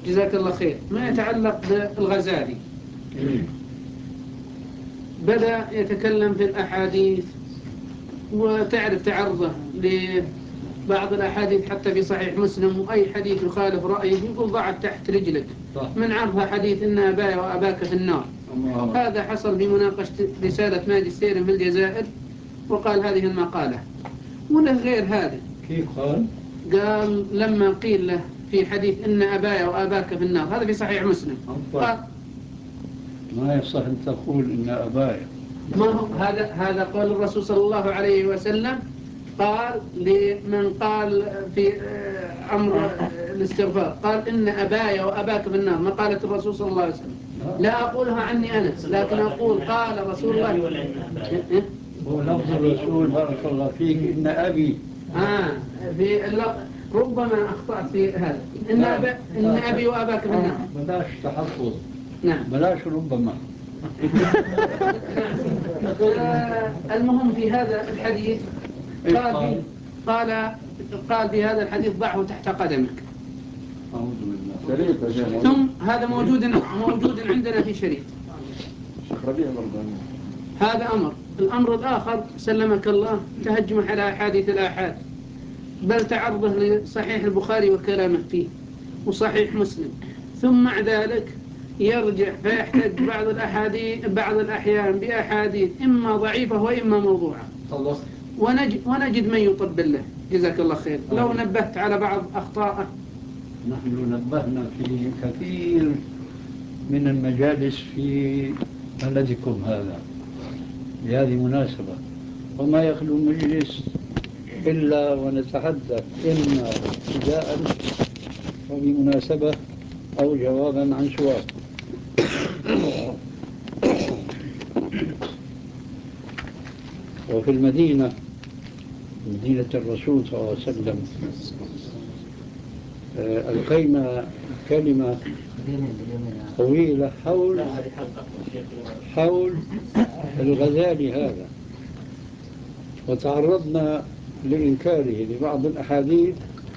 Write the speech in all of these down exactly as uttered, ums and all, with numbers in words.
جزاك الله خير، ما يتعلق بالغزالي بدأ يتكلم في الأحاديث، وتعرف تعرضه لبعض الأحاديث حتى في صحيح مسلم، وأي حديث يخالف رأيه يقول ضعف تحت رجلك. صح. من عرضها حديث إن أباي وأباك في النار. الله. هذا حصل بمناقشة رسالة ماجستير في الجزائر، وقال هذه المقالة. وله غير هذا. كيف قال؟ قال لما قيل له في حديث إن أباي وأباك في النار، هذا في صحيح مسلم. قال ما يصح أن تقول إن أباي. ما هو هذا هذا قول الرسول صلى الله عليه وسلم، قال لمن قال في أمر الاستغفار، قال إن أباي وأباك في النار، ما قالت الرسول صلى الله عليه وسلم. لا أقولها عني أنا، لكن أقول قال رسول الله. هو لفظ الرسول بارك الله فيك إن أبي. آه في ربما أخطأت في هذا، إن أبي إن أبي وأباك في النار. بلاش تحفظ. نعم. بلاش ربما. المهم في هذا الحديث قال قال قال في هذا الحديث ضعه تحت قدمك. أعوذ بالله. ثم هذا موجود موجود عندنا في شريط. هذا أمر. الأمر الآخر سلمك الله تهجم على أحاديث الآحاد، بل تعرضه لصحيح البخاري وكلامه فيه وصحيح مسلم، ثم مع ذلك يرجع فيحتج بعض الأحاديث بعض الأحيان بأحاديث إما ضعيفة وإما موضوعة. الله. ونجد, ونجد من يطبل له. جزاك الله خير. لو نبهت على بعض أخطائه. نحن نبهنا في كثير من المجالس في بلدكم هذا بهذه مناسبة، وما يخلو مجلس إلا ونتحدث إما ابتداء وبمناسبة أو جوابا عن سؤال. وفي المدينة مدينة الرسول صلى الله عليه وسلم ألقينا كلمة طويلة حول حول الغزالي هذا، وتعرضنا لإنكاره لبعض الأحاديث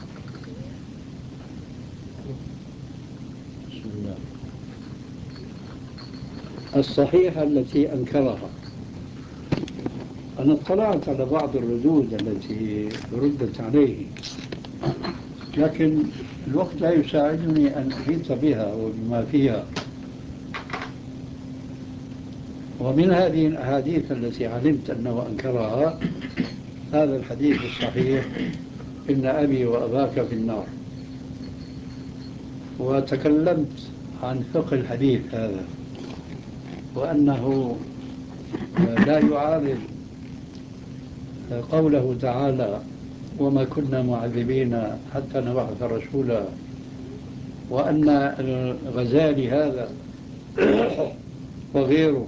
الصحيحة التي أنكرها. أنا اطلعت على بعض الردود التي ردت عليه، لكن الوقت لا يساعدني أن أحيط بها وبما فيها. ومن هذه الأحاديث التي علمت أنه أنكرها هذا الحديث الصحيح إن أبي وأباك في النار. وتكلمت عن فقه الحديث هذا، وأنه لا يعارض قوله تعالى وما كنا معذبين حتى نبعث رسولا، وأن الغزالي هذا وغيره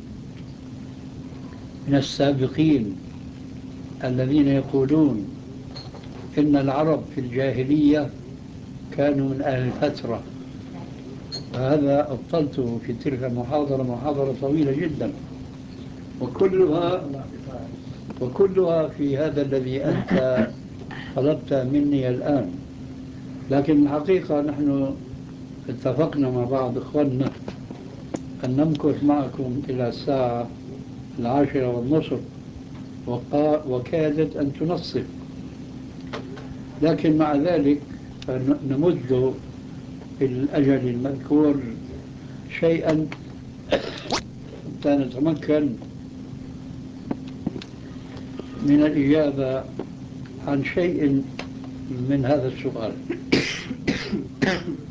من السابقين الذين يقولون إن العرب في الجاهلية كانوا من أهل الفترة. فهذا أبطلته في تلك المحاضرة، محاضرة طويلة جدا، وكلها وكلها في هذا الذي أنت طلبت مني الآن. لكن الحقيقة نحن اتفقنا مع بعض إخواننا أن نمكث معكم إلى الساعة العاشرة والنصف، وكادت أن تنصف، لكن مع ذلك نمد في الأجل المذكور شيئا حتى نتمكن من الإجابة عن شيء من هذا السؤال.